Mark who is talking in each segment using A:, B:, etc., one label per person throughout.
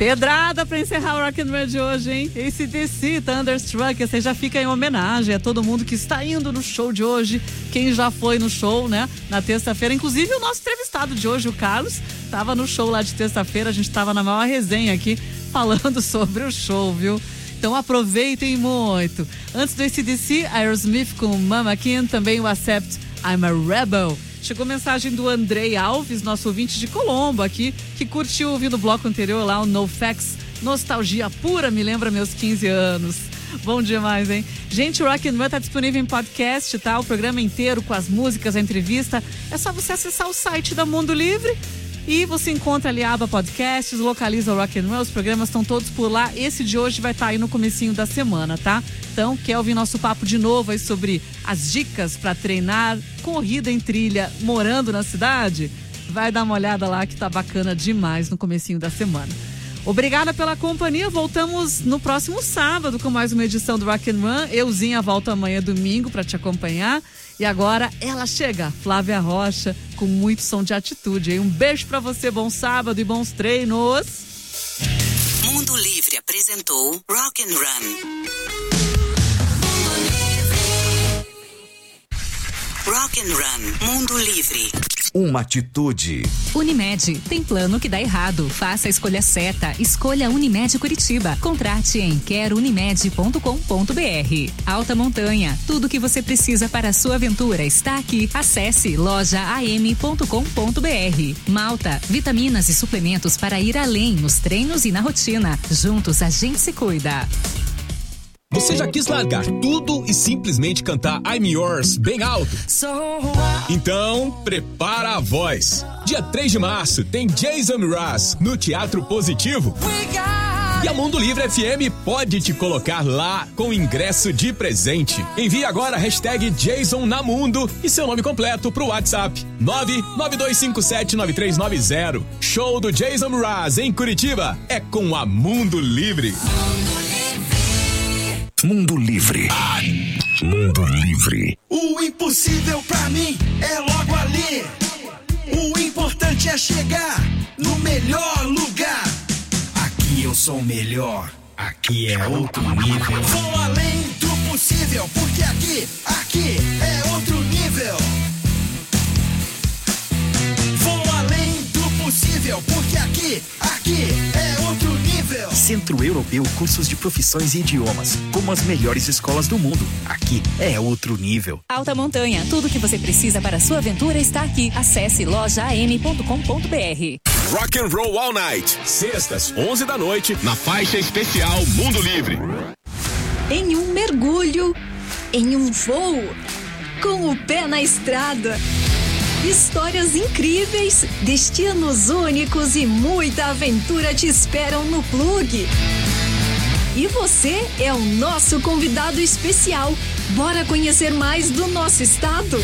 A: Pedrada pra encerrar o Rock and Roll de hoje, hein? AC/DC, Thunderstruck, você já fica em homenagem a todo mundo que está indo no show de hoje, quem já foi no show, né? Na terça-feira, inclusive o nosso entrevistado de hoje, o Carlos, tava no show lá de terça-feira, a gente tava na maior resenha aqui, falando sobre o show, viu? Então aproveitem muito. Antes do AC/DC, Aerosmith com Mama Kin, também o Accept, I'm a Rebel. Chegou mensagem do Andrei Alves, nosso ouvinte de Colombo aqui, que curtiu ouvindo o bloco anterior lá, o No Facts. Nostalgia pura, me lembra meus 15 anos. Bom demais, hein? Gente, o Rock and Roll tá disponível em podcast, tá? O programa inteiro com as músicas, a entrevista. É só você acessar o site da Mundo Livre e você encontra ali a aba podcasts, localiza o Rock and Roll, os programas estão todos por lá. Esse de hoje vai estar aí no comecinho da semana, tá? Então, quer ouvir nosso papo de novo aí sobre as dicas para treinar corrida em trilha morando na cidade? Vai dar uma olhada lá que tá bacana demais no comecinho da semana. Obrigada pela companhia, voltamos no próximo sábado com mais uma edição do Rock and Roll. Euzinha volta amanhã domingo para te acompanhar. E agora ela chega, Flávia Rocha, com muito som de atitude, hein? Um beijo pra você, bom sábado e bons treinos.
B: Mundo Livre apresentou Rock and Run. Rock and Run, Mundo Livre.
C: Uma atitude.
D: Unimed, tem plano que dá errado. Faça a escolha certa. Escolha Unimed Curitiba. Contrate em querounimed.com.br. Alta Montanha, tudo que você precisa para a sua aventura está aqui. Acesse lojaam.com.br. Malta, vitaminas e suplementos para ir além nos treinos e na rotina. Juntos a gente se cuida.
E: Você já quis largar tudo e simplesmente cantar I'm Yours bem alto? Então, prepara a voz. Dia 3 de março tem Jason Mraz no Teatro Positivo. E a Mundo Livre FM pode te colocar lá com ingresso de presente. Envie agora a hashtag Jason na Mundo e seu nome completo pro WhatsApp 992579390. Show do Jason Mraz em Curitiba é com a Mundo Livre.
C: Mundo Livre. Mundo Livre.
F: O impossível pra mim é logo ali. O importante é chegar no melhor lugar. Aqui eu sou o melhor. Aqui é outro nível. Vou além do possível, porque aqui é outro nível. Vou além do possível, porque aqui é outro nível.
G: Centro Europeu Cursos de Profissões e Idiomas, como as melhores escolas do mundo. Aqui é outro nível.
D: Alta Montanha, tudo que você precisa para a sua aventura está aqui. Acesse lojaam.com.br.
E: Rock and Roll All Night, sextas, 11 da noite, na faixa especial Mundo Livre.
H: Em um mergulho, em um voo, com o pé na estrada. Histórias incríveis, destinos únicos e muita aventura te esperam no Plug. E você é o nosso convidado especial. Bora conhecer mais do nosso estado?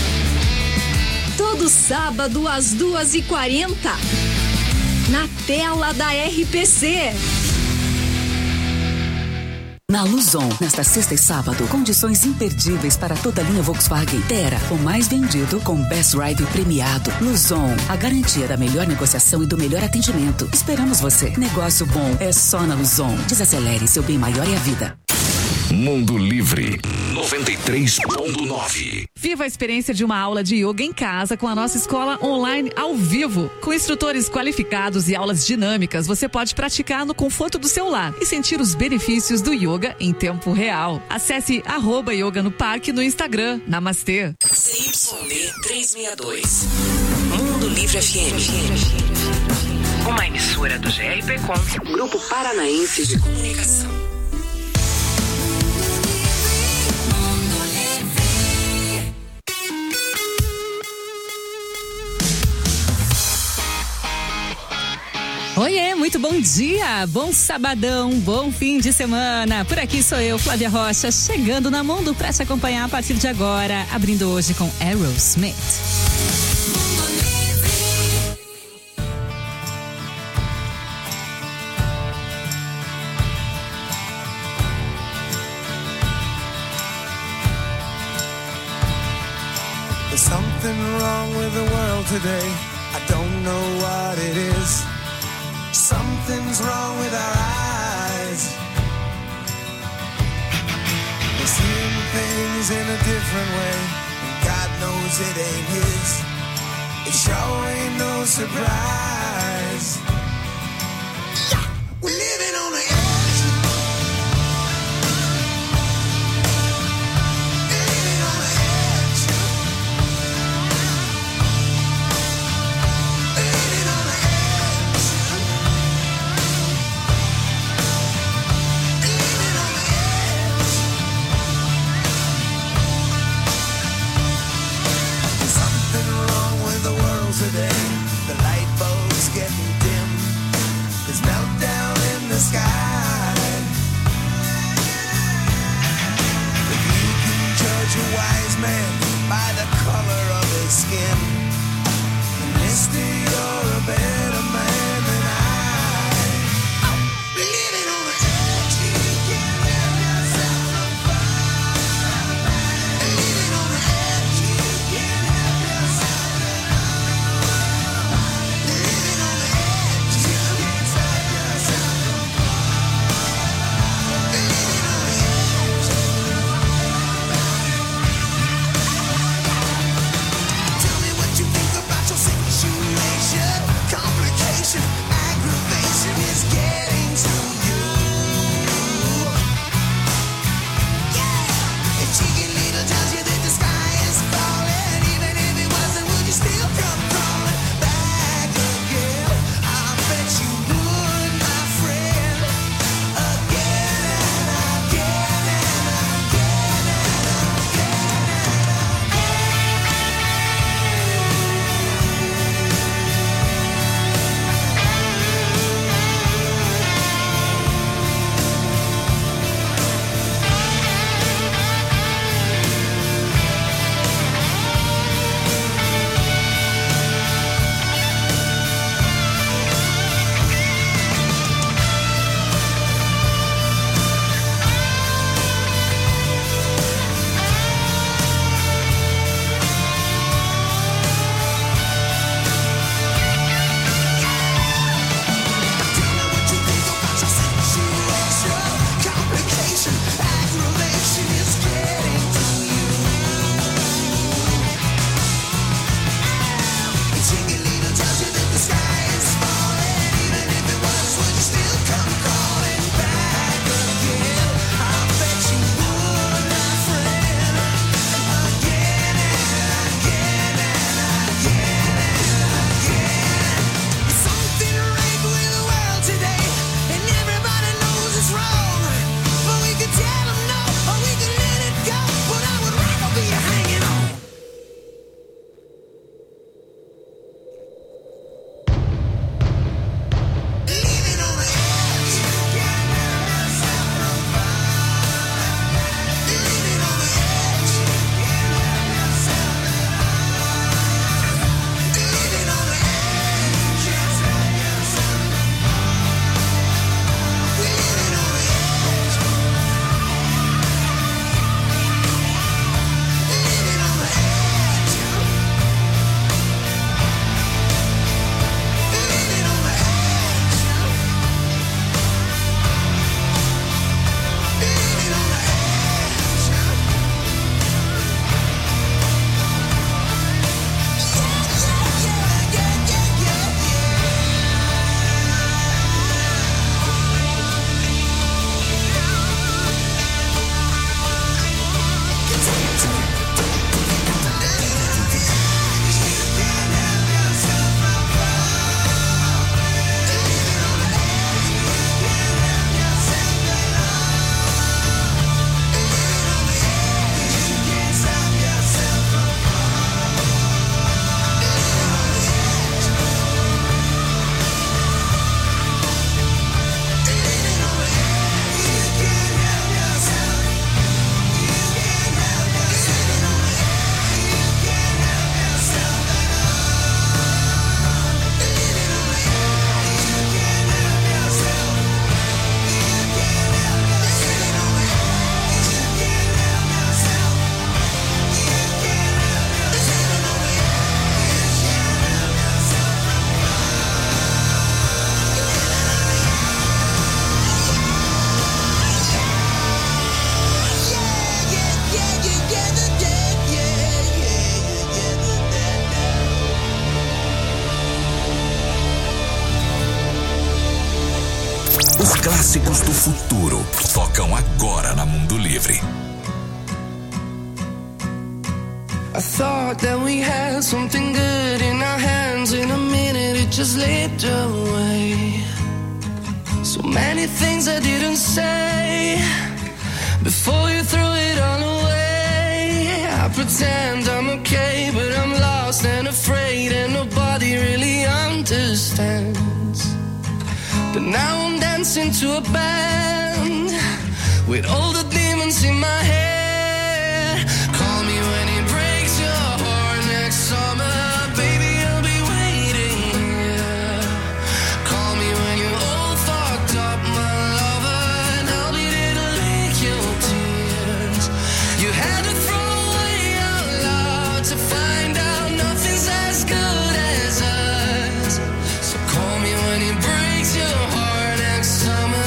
H: Todo sábado às 2h40, na tela da RPC.
B: Na Luzon, nesta sexta e sábado, condições imperdíveis para toda a linha Volkswagen. Terra, o mais vendido com Best Drive premiado. Luzon, a garantia da melhor negociação e do melhor atendimento. Esperamos você. Negócio bom é só na Luzon. Desacelere, seu bem maior é a vida.
C: Mundo Livre 93.9.
A: Viva a experiência de uma aula de yoga em casa com a nossa escola online ao vivo. Com instrutores qualificados e aulas dinâmicas, você pode praticar no conforto do seu lar e sentir os benefícios do yoga em tempo real. Acesse @yoga no parque no Instagram. Namastê.
B: CYB 362. Mundo Livre FM. Uma emissora do GRPcom, Grupo Paranaense de Comunicação.
D: Oiê, muito bom dia, bom sabadão, bom fim de semana. Por aqui sou eu, Flávia Rocha, chegando na Mundo para te acompanhar a partir de agora, abrindo hoje com Aerosmith.
F: There's something wrong with the world today. I don't know what it is. Something's wrong with our eyes. We're seeing things in a different way, and God knows it ain't his. It sure ain't no surprise. We're living on the edge. Living on the edge. Living on the edge. Living on the edge. There's something wrong with the world today. The light bulbs
C: clássicos do futuro tocam agora na Mundo Livre.
I: I thought that we had something good in our hands. In a minute it just slipped away. So many things I didn't say before you threw it all away. I pretend I'm okay, but I'm lost and afraid, and nobody really understands. But now I'm dancing to a band with all the demons in my head. Call me when it breaks your heart next summer, baby, I'll be waiting here. Call me when you're all fucked up, my lover, and I'll be there to lick your tears. You had to throw away out loud to find out nothing's as good as us. So call me when it breaks your heart next summer.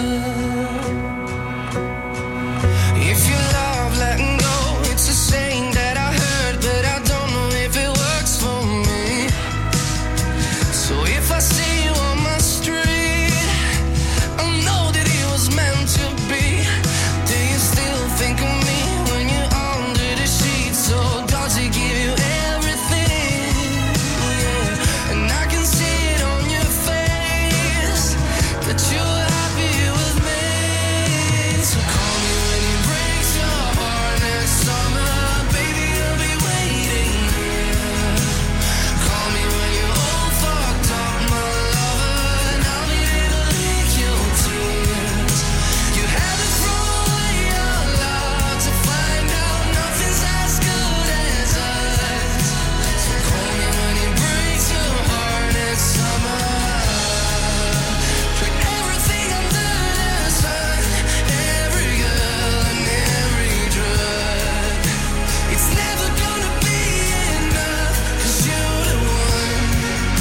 I: If you love letting go, it's a saying that I heard, but I don't know if it works for me. So if I see you on my street, I know that it was meant to be. Do you still think of me when you're under the sheets? Or does it give you everything? Yeah. And I can see it on your face that you're happy with me. So call me when it breaks your heart next summer, baby, I'll be waiting here. Call me when you're all fucked up, my lover, and I'll be there to lick your tears. You had to throw away out loud to find out nothing's as good as us. So call me when it breaks your heart next summer. Put everything under the sun, every girl and every drug. It's never gonna be enough, 'cause you're the one.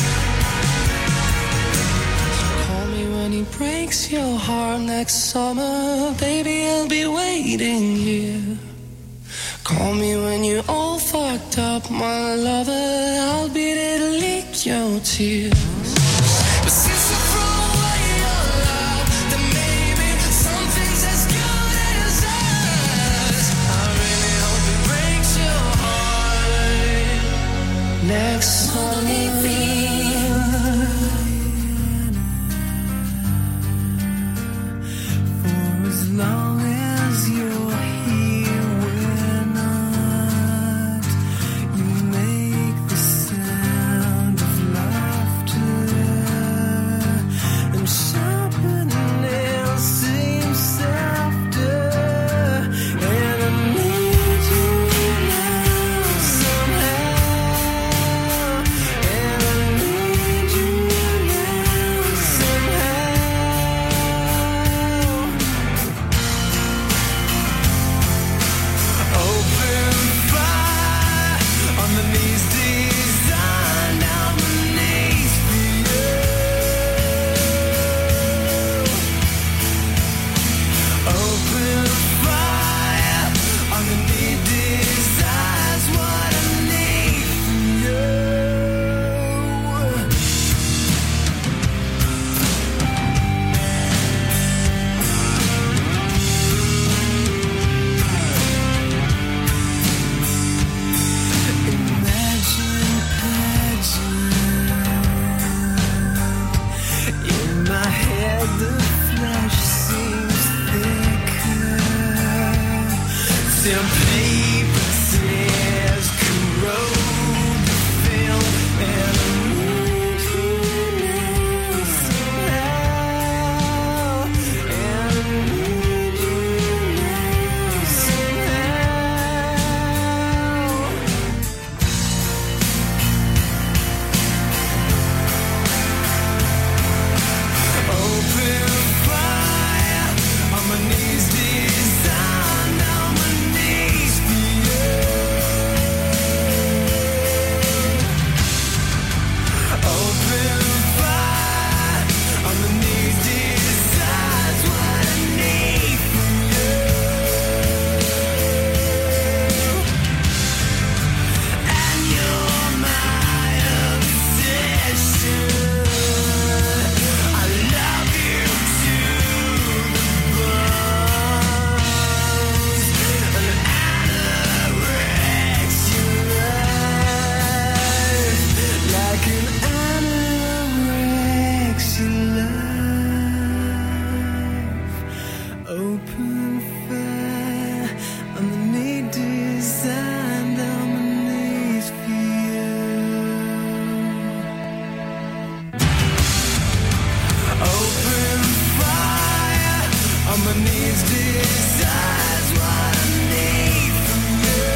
I: So call me when it breaks your heart next summer, baby, I'll be waiting here. Call me when you're all fucked up, my lover, I'll be there to lick your tears. But since I throw away your love, then maybe something's as good as us. I really hope it breaks your heart next summer. For as long as you're here, we're not. You make the sound of laughter Open fire underneath design underneath fear. Open fire underneath designs what I need from you.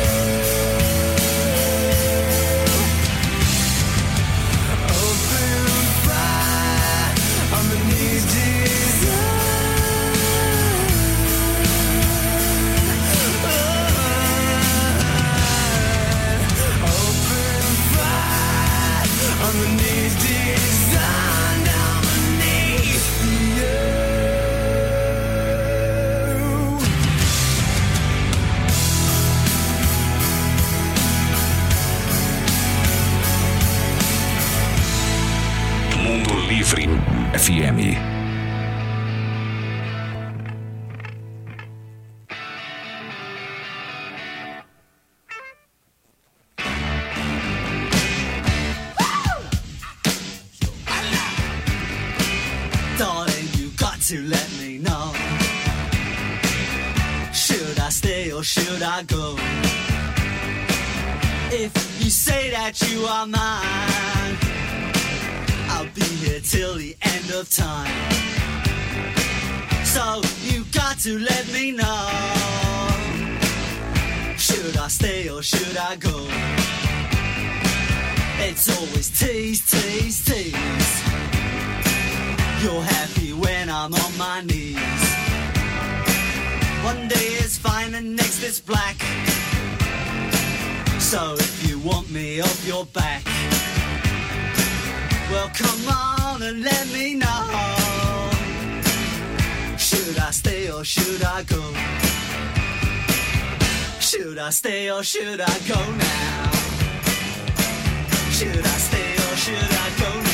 I: Open fire underneath design. Underneath design, underneath you.
C: Mundo Livre FM.
I: To let me know, should I stay or should I go? If you say that you are mine, I'll be here till the end of time. So you got to let me know, should I stay or should I go? It's always tease, tease, tease. You're happy when I'm on my knees. One day it's fine and next it's black. So if you want me off your back, well come on and let me know, should I stay or should I go? Should I stay or should I go now? Should I stay or should I go now?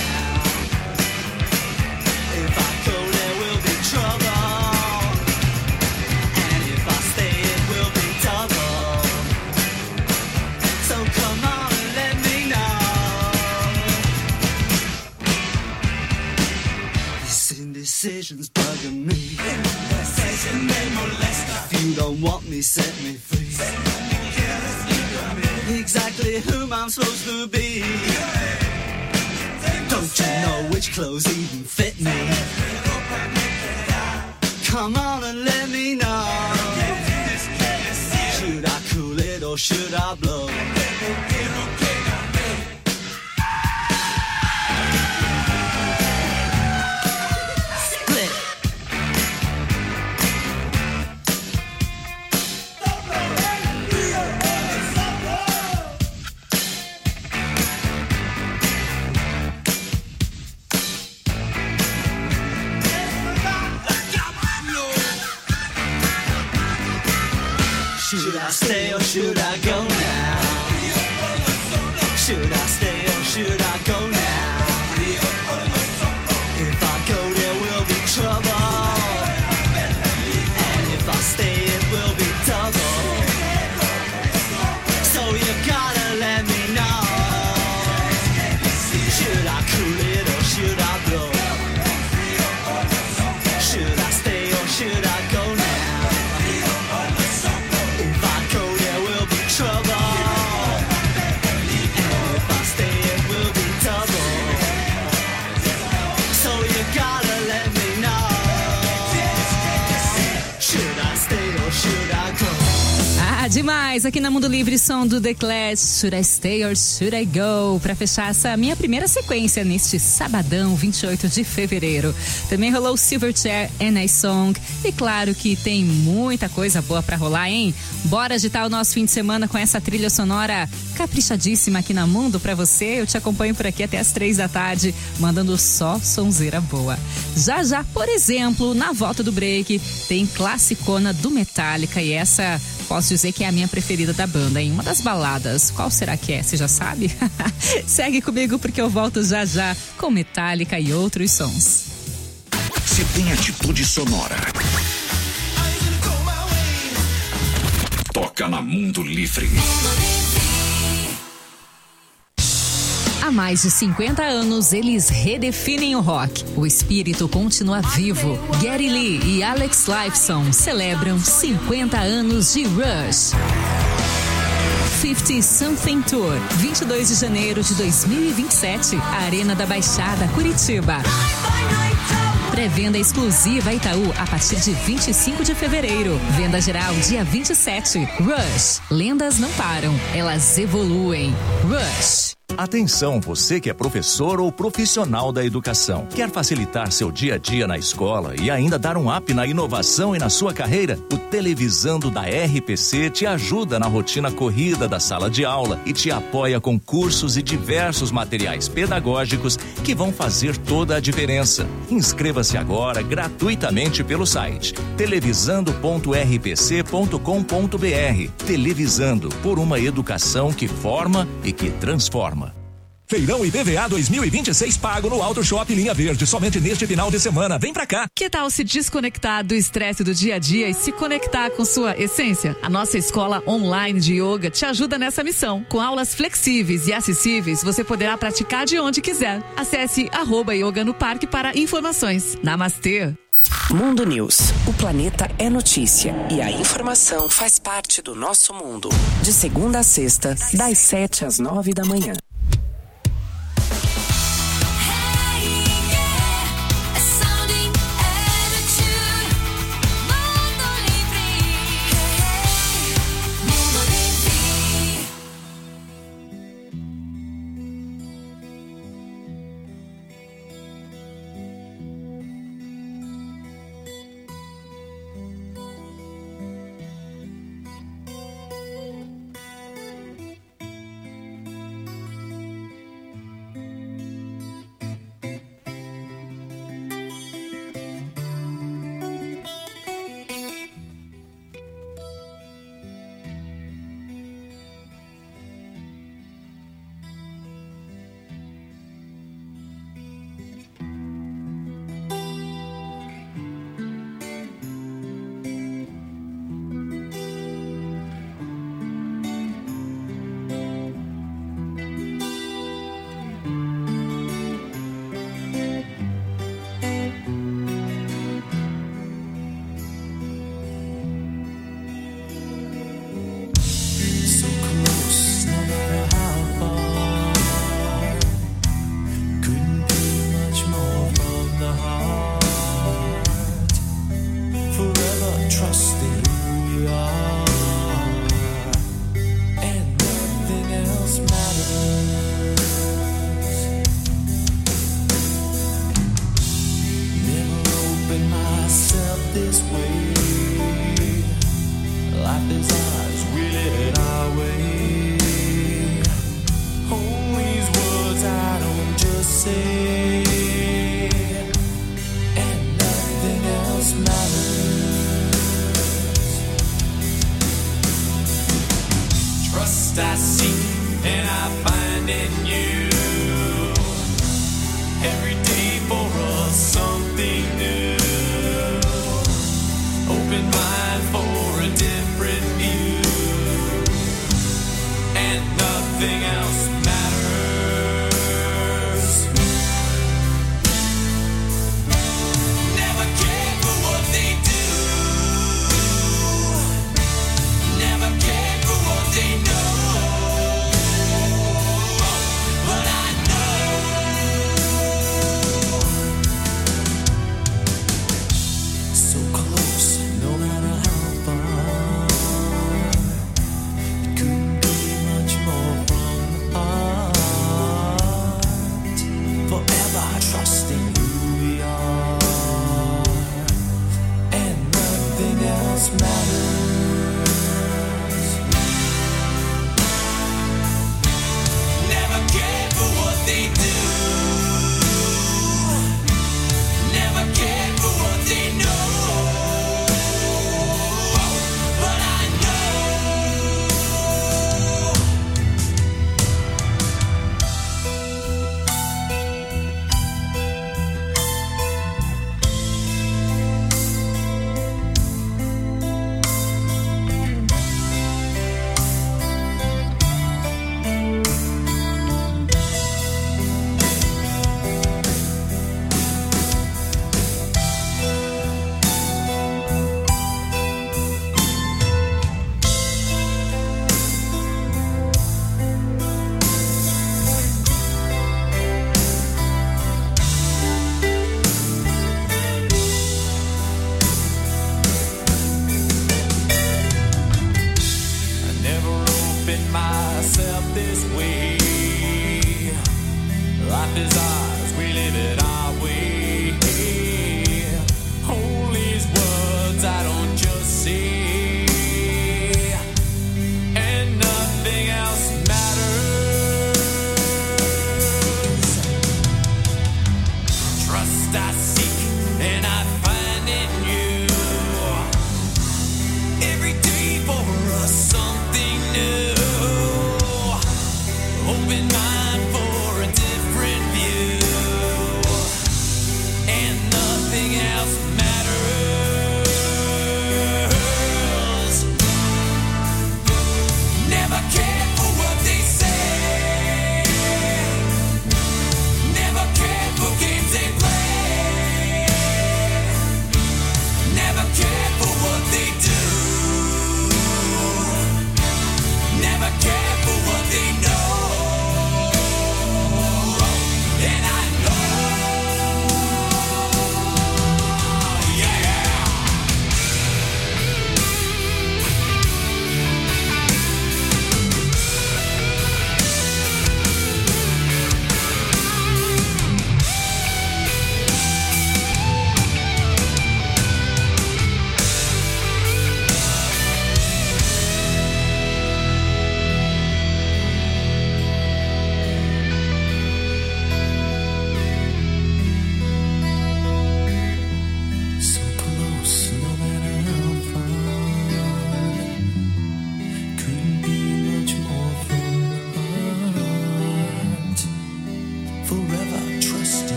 I: If I go there will be trouble, and if I stay it will be double. So come on and let me know. This indecision's bugging me. If you don't want me, set me free. Exactly whom I'm supposed to be. Don't you know which clothes even fit me? Come on and let me know, should I cool it or should I blow? Split. Should I stay or should I go now? Should I stay or should I go now? If I go there will be trouble, and if I stay it will be double. So you gotta let me know, should I cool it or should I blow? Should I stay or should I go now?
D: Demais, aqui na Mundo Livre, som do The Clash, Should I Stay or Should I Go, pra fechar essa minha primeira sequência neste sabadão, 28 de fevereiro. Também rolou Silverchair and I Song, e claro que tem muita coisa boa pra rolar, hein? Bora agitar o nosso fim de semana com essa trilha sonora caprichadíssima aqui na Mundo pra você. Eu te acompanho por aqui até as 3 da tarde, mandando só sonzeira boa. Já já, por exemplo, na volta do break, tem classicona do Metallica, e essa posso dizer que é a minha preferida da banda, hein? Uma das baladas. Qual será que é? Você já sabe? Segue comigo porque eu volto já já com Metallica e outros sons.
C: Se tem atitude sonora, toca na Mundo Livre.
D: Há mais de 50 anos, eles redefinem o rock. O espírito continua vivo. Geddy Lee e Alex Lifeson celebram 50 anos de Rush. 50 Something Tour, 22 de janeiro de 2027, Arena da Baixada, Curitiba. Pré-venda exclusiva Itaú a partir de 25 de fevereiro. Venda geral dia 27. Rush. Lendas não param, elas evoluem. Rush.
J: Atenção, você que é professor ou profissional da educação. Quer facilitar seu dia a dia na escola e ainda dar um up na inovação e na sua carreira? O Televisando da RPC te ajuda na rotina corrida da sala de aula e te apoia com cursos e diversos materiais pedagógicos que vão fazer toda a diferença. Inscreva-se agora gratuitamente pelo site televisando.rpc.com.br. Televisando, por uma educação que forma e que transforma.
K: Feirão IPVA 2026 pago no Auto Shop Linha Verde, somente neste final de semana. Vem pra cá!
A: Que tal se desconectar do estresse do dia a dia e se conectar com sua essência? A nossa escola online de yoga te ajuda nessa missão. Com aulas flexíveis e acessíveis, você poderá praticar de onde quiser. Acesse @yoga no parque para informações. Namastê!
L: Mundo News. O planeta é notícia e a informação faz parte do nosso mundo. De segunda a sexta, das 7 às 9 da manhã.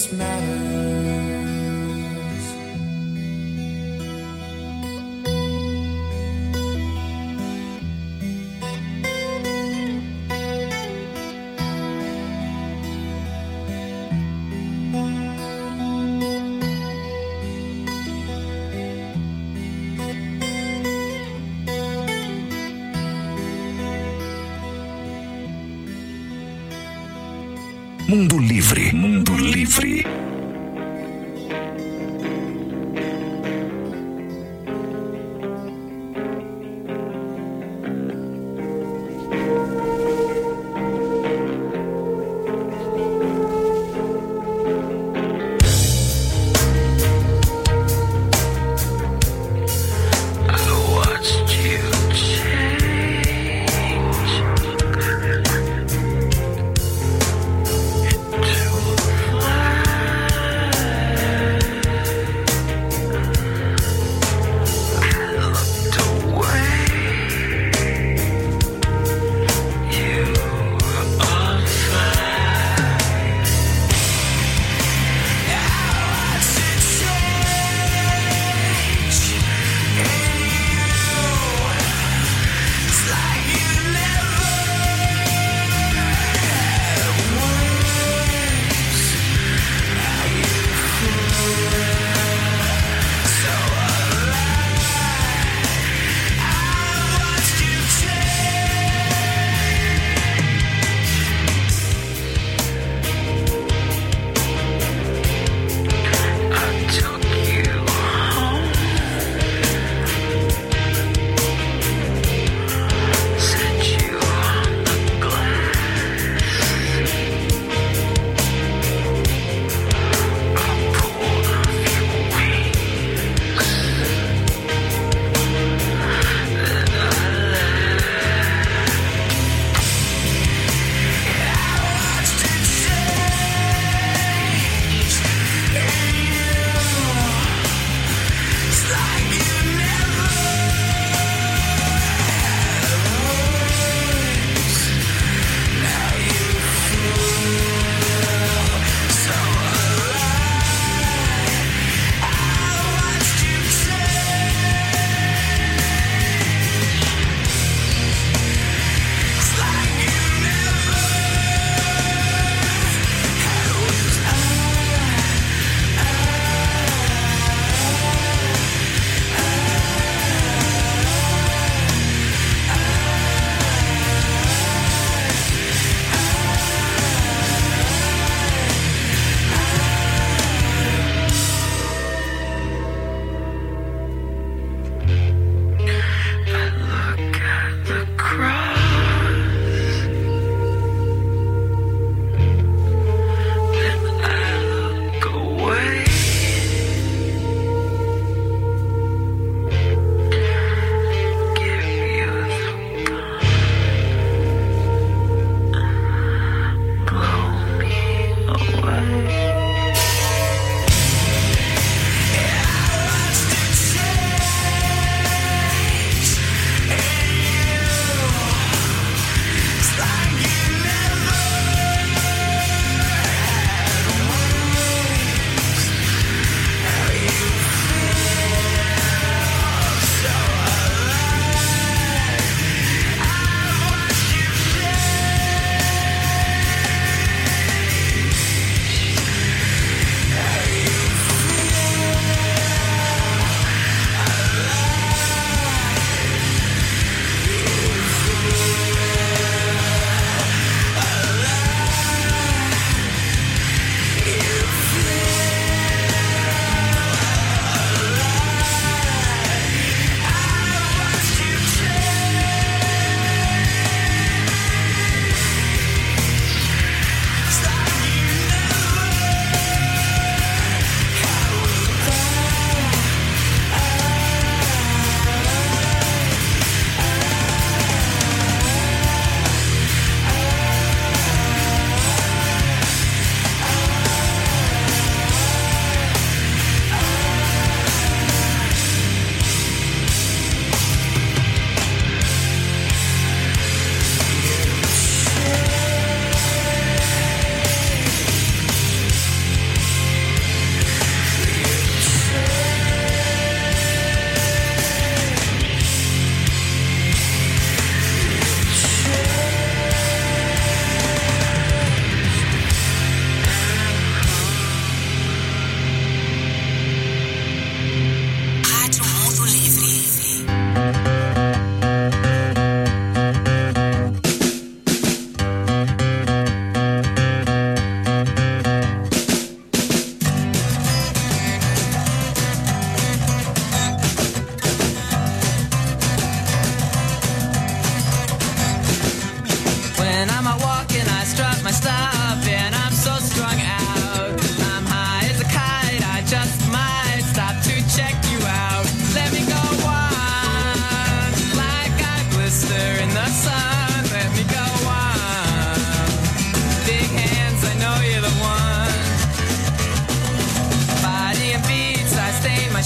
I: else matters.
C: Mundo Livre. Mundo Livre.
I: Fly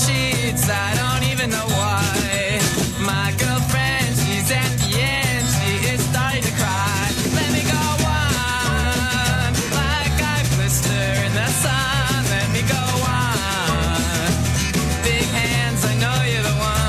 I: sheets, I don't even know why. My girlfriend, she's at the end, she is starting to cry. Let me go on, like I blister in the sun. Let me go on. Big hands, I know you're the one.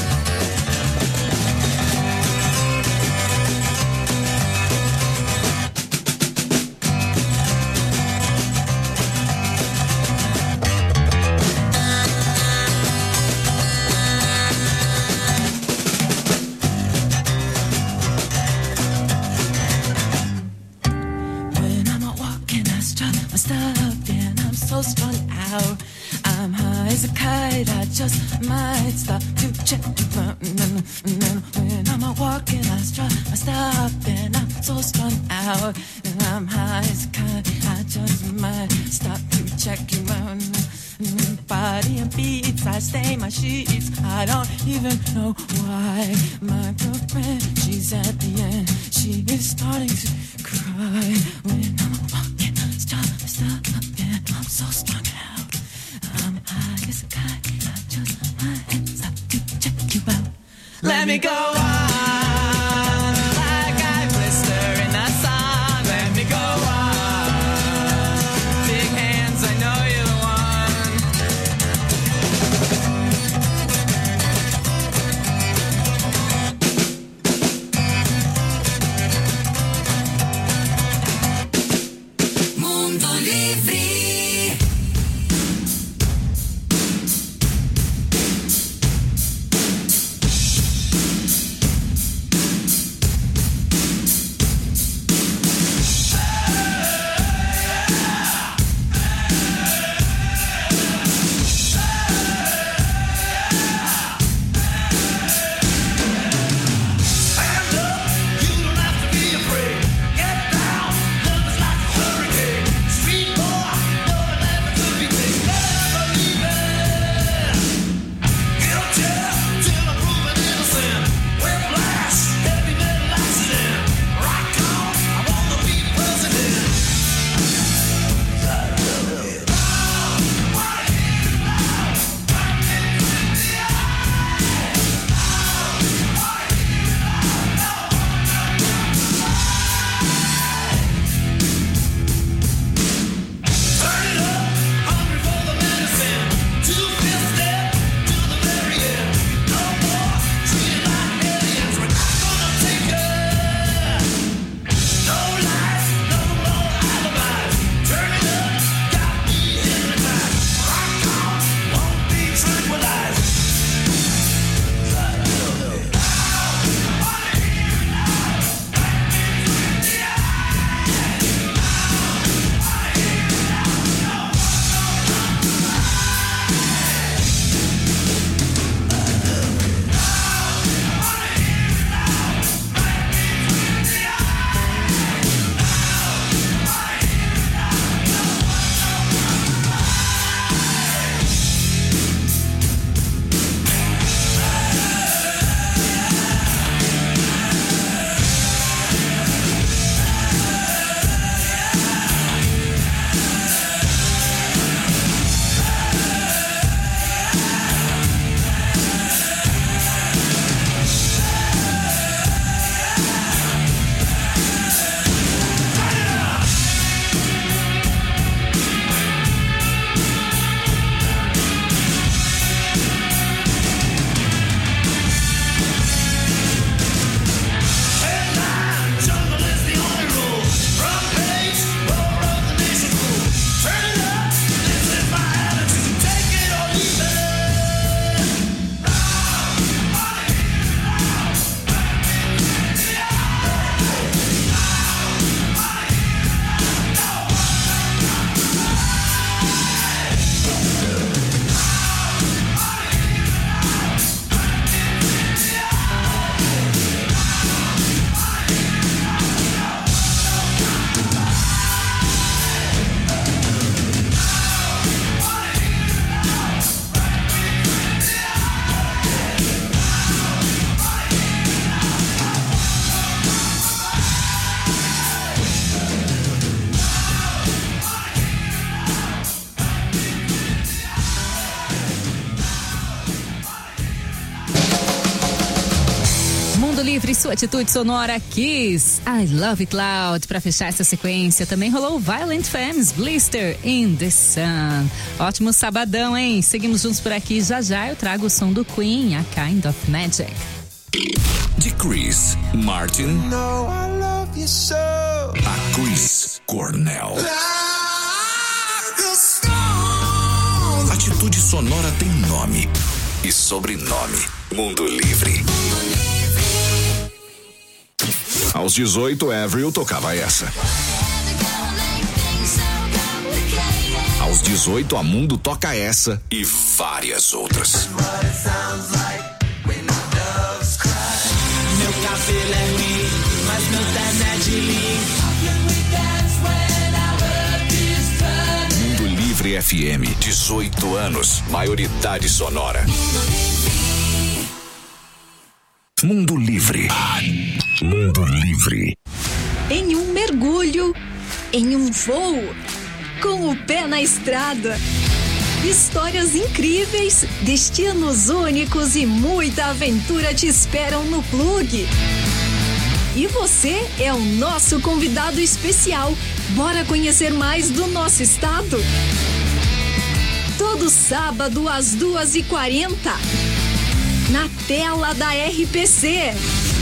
I: So strung out, I'm high as a kite. I just might stop to check the mountain. And when I'm out walking, I stop, and I'm so strung out. And I'm high as a kite. I just might stop to check your mountain. Body and beats, I stain my sheets. I don't even know why. My girlfriend, she's at the end. She is starting to cry. When I'm walking, stop, and I'm so strung out. I'm high as a kite. I just my hands up to check you out. Let me go on, like I blister in the sun. Let me go on. Big hands, I know you're the
F: one. Mundo Livre.
D: Livre, sua atitude sonora Kiss. I Love It Loud. Pra fechar essa sequência, também rolou Violent Femmes, Blister in the Sun. Ótimo sabadão, hein? Seguimos juntos por aqui. Já já eu trago o som do Queen, A Kind of Magic.
C: De Chris Martin a Chris Cornell. Atitude sonora tem nome e sobrenome. Mundo Livre. Aos 18, Avril tocava essa. Aos 18, a Mundo toca essa e várias outras.
I: Meu cabelo é ruim, mas meu terno é de linho.
C: Mundo Livre FM, 18 anos, maioridade sonora. Mundo Livre. Mundo Livre.
H: Em um mergulho, em um voo, com o pé na estrada. Histórias incríveis, destinos únicos e muita aventura te esperam no Plug. E você é o nosso convidado especial. Bora conhecer mais do nosso estado? Todo sábado às 2h40, na tela da RPC.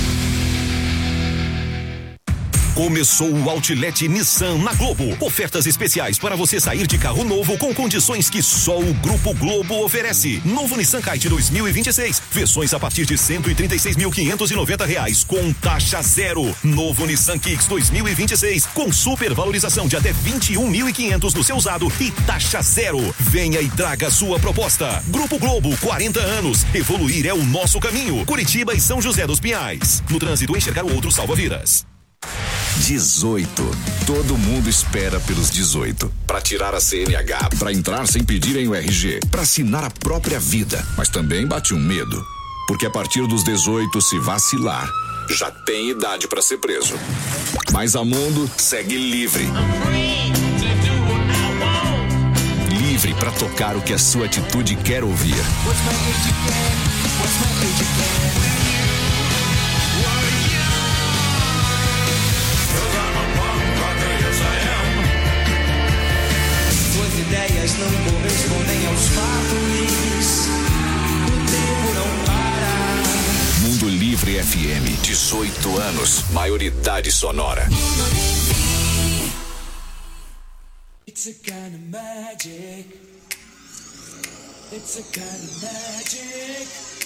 M: Começou o Outlet Nissan na Globo. Ofertas especiais para você sair de carro novo com condições que só o Grupo Globo oferece. Novo Nissan Kite 2026. Versões a partir de R$136.590 com taxa zero. Novo Nissan Kicks 2026 com supervalorização de até R$21.500 no seu usado e taxa zero. Venha e traga sua proposta. Grupo Globo, 40 anos. Evoluir é o nosso caminho. Curitiba e São José dos Pinhais. No trânsito, enxergar o outro salva vidas.
C: 18. Todo mundo espera pelos 18. Para tirar a CNH, para entrar sem pedirem o RG, para assinar a própria vida. Mas também bate um medo. Porque a partir dos 18, se vacilar, já tem idade para ser preso. Mas a Mundo segue livre. Livre para tocar o que a sua atitude quer ouvir.
I: Ideias não correspondem aos fatos. O tempo não para.
C: Mundo Livre FM, 18 anos, maioridade sonora.
I: It's a kind of magic. It's a kind of magic.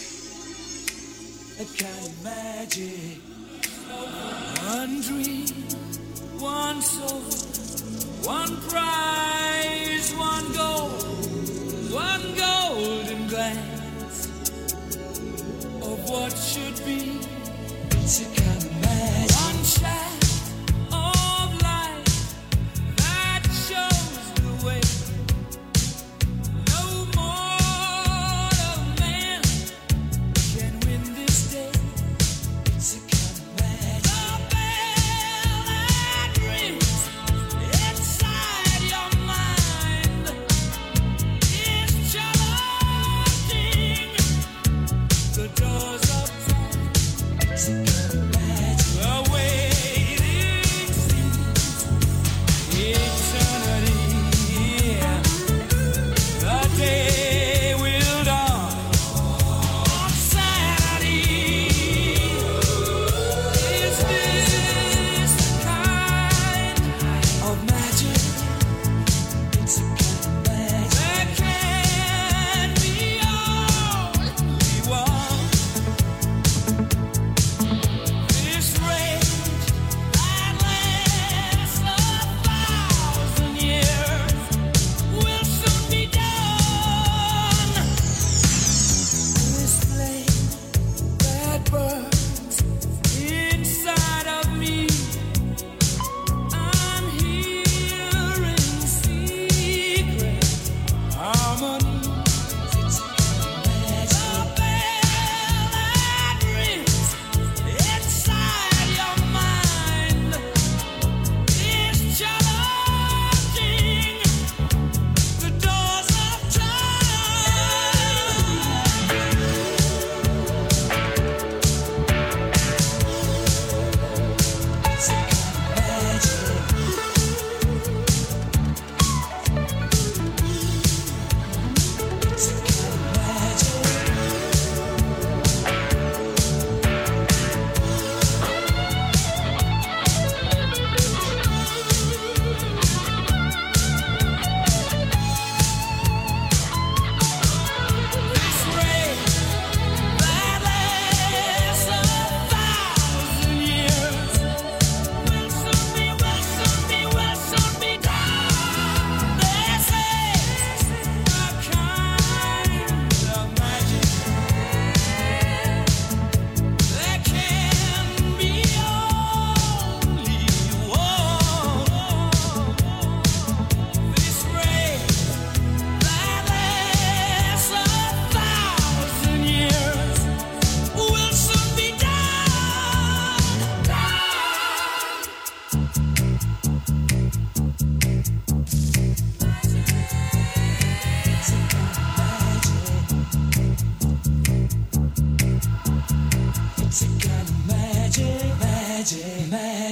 I: A kind of magic. One dream, one soul. One prize, one golden glance of what should be. It's a kind of magic. One shaft of light that shows the way. No mortal man can win this day. It's a kind of magic. The bell that rings inside your mind is charging.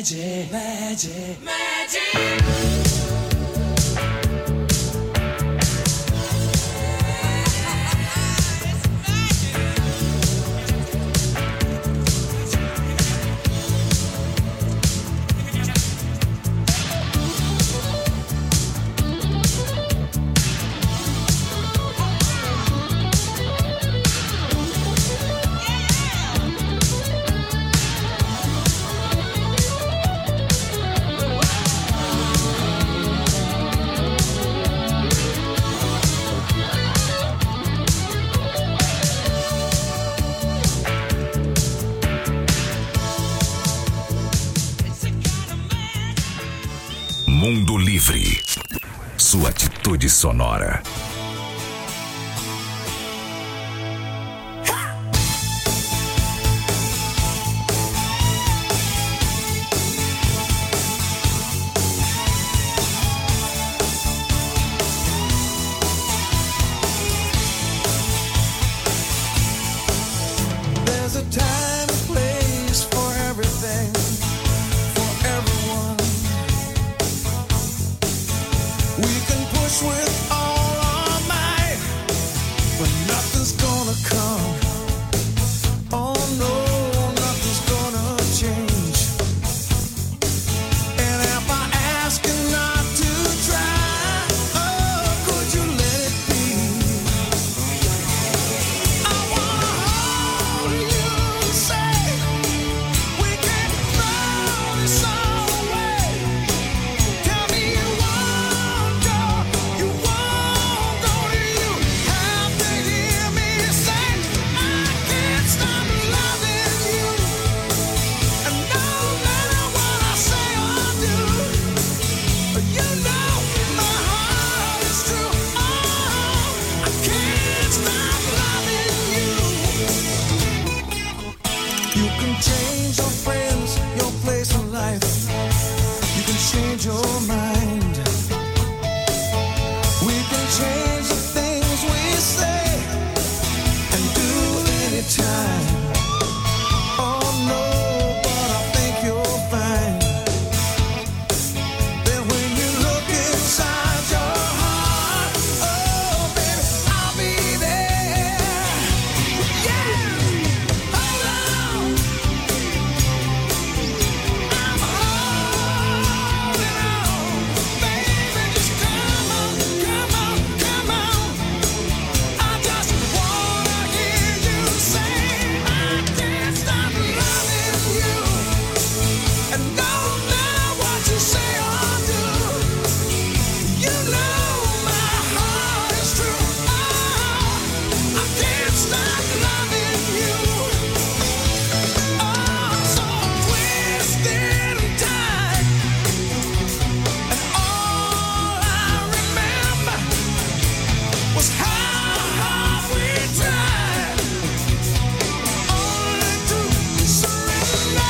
F: magic, magic, magic.
C: Mundo Livre. Sua atitude sonora.
F: There's a time and place for everything, for everyone. We can push with all our might, but nothing's gonna come. Oh no, nothing's gonna change. And if I ask you not to try, oh, could you let it be? I wanna hold you and say we can throw this all away. Tell me you won't go, you won't go. You have to hear me say I can't stop loving you. And no matter what I say or do, you know my heart is true. Oh, I can't stop loving you. You can change your friends, your place in life. You can change your mind. We can change the things we say and do anytime. Oh no, but I think you'll find that when you look inside your heart, oh baby, I'll be there. Yeah, hold on. I'm holding on, baby. Just come on, come on, come on. I just wanna hear you say I can't stop loving you. And no matter what you say or do, you know my heart is true. Oh, I can't stop loving you. Oh, so twisted and tight, and all I remember was how hard we tried, only to surrender.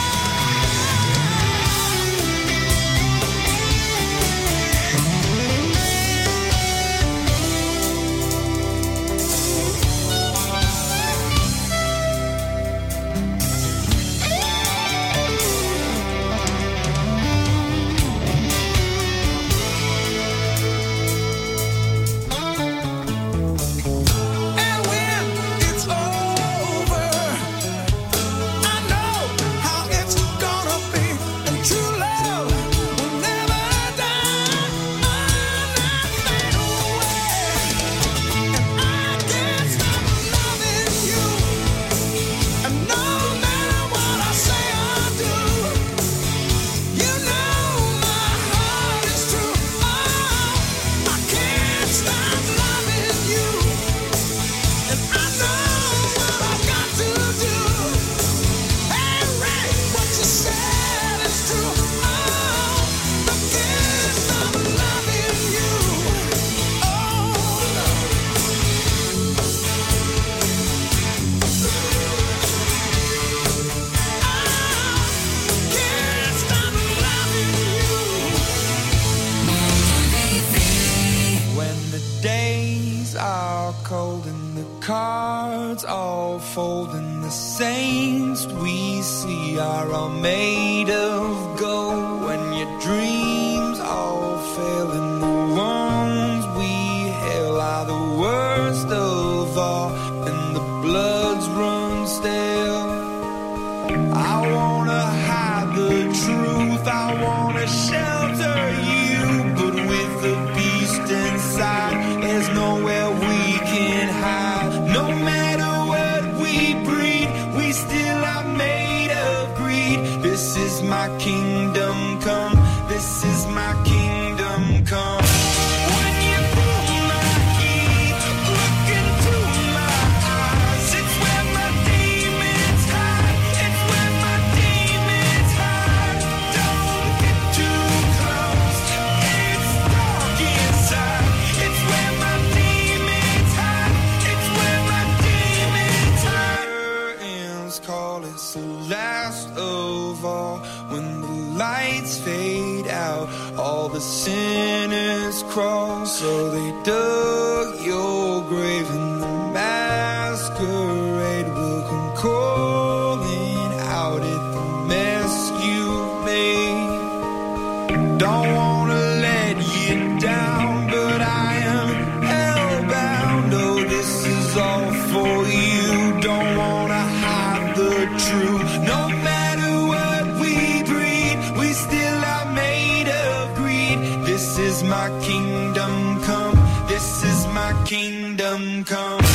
F: And when it's over, I know how it's gonna be. And true love will never die, not fade away. And I can't stop loving you. And no matter what I say or do, you know my heart is true. Oh, I can't stop loving you. And I know what I've got to do. Hey, Ray, what you said is true. Oh, I can't stop loving you. Oh, no. I can't stop loving you. When the days are cold and the
I: cards all fold and the saints we see are all made of gold. When your dreams all fail and the ones we hail are the worst of all and the bloods run stale. I wanna hide the truth, I wanna shelter you, but with the beast inside there's nowhere we can hide. No matter what we breed, we still are made of greed. This is my kingdom come, this is my kingdom come. When you pull my key, look into my eyes, it's where my demons hide, it's where my demons hide. Don't get too close, it's dark inside, it's where my demons hide, it's where my demons hide. Curtains call it's the last of all. When the lights fade out, all the sinners crawl. So they dug your grave and the masquerade will come calling out at the mess you made. Don't wanna let you down, but I am hellbound. Oh, this is all for you. Don't wanna hide the truth. No matter what we breed, we still are made of greed. This is my kingdom come, this is my kingdom come.